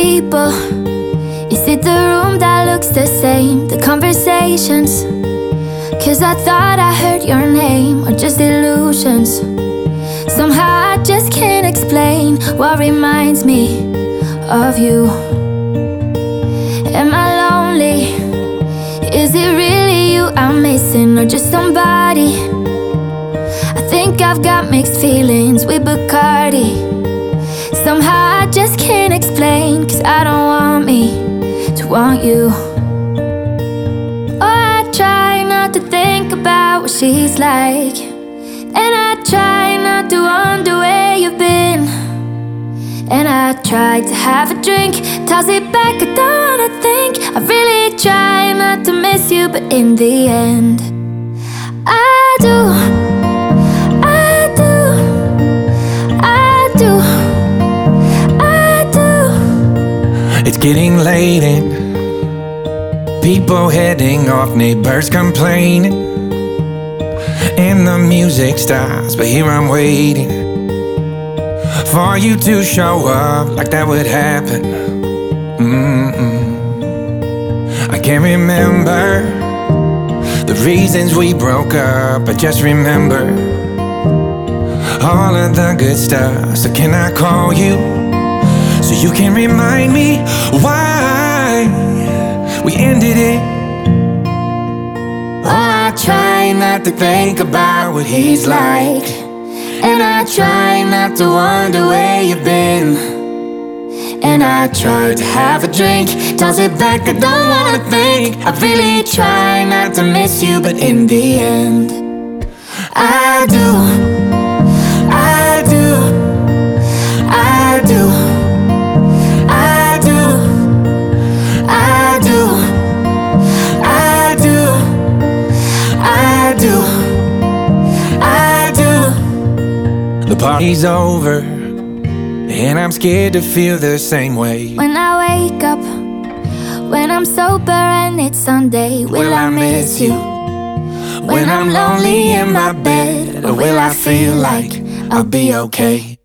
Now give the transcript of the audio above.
people. Is it the room that looks the same? The conversations? 'Cause I thought I heard your name, or just illusions. Somehow I just can't explain what reminds me of you. Am I lonely? Is it really you I'm missing, or just somebody? I think I've got mixed feelings with Bacardi. Somehow I just can't explain, 'cause I don't want me to want you. Oh, I try not to think about what she's like, and I try not to wonder where you've been. And I tried to have a drink, toss it back, I don't wanna think. I really try not to miss you, but in the end I do, I do, I do, I do. It's getting late and people heading off, neighbors complaining, and the music stops, but here I'm waiting for you to show up, like that would happen. I can't remember the reasons we broke up, I just remember all of the good stuff. So can I call you so you can remind me why we ended it? Oh, I try not to think about what he's like, and I try not to wonder where you've been. And I try to have a drink, toss it back, I don't wanna think. I really try not to miss you, but in the end I do, I do, I do, I do, I do, I do, I do, I do. The party's over, and I'm scared to feel the same way. When I wake up, when I'm sober and it's Sunday, will I miss you? When I'm lonely in my bed, or will I feel like I'll be okay?